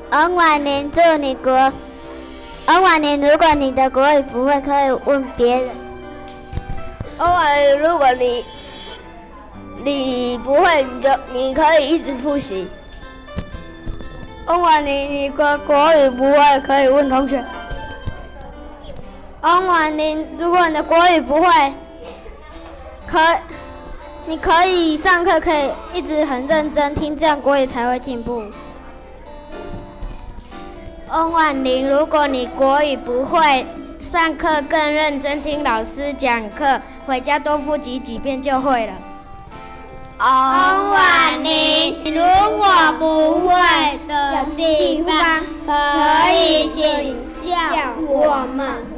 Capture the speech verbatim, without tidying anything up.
恩婉宁，祝你国。恩婉宁，如果你的国语不会，可以问别人。 恩婉宁，如果你你不会，你就你可以一直复习。 恩婉宁，你国国语不会，可以问同学。恩婉宁，如果你的国语不会，可你可以上课可以一直很认真听，这样国语才会进步。 恩婉宁，如果你国语不会，上课更认真听老师讲课，回家多复习几遍就会了。 恩婉宁，如果不会的地方，可以请教我们。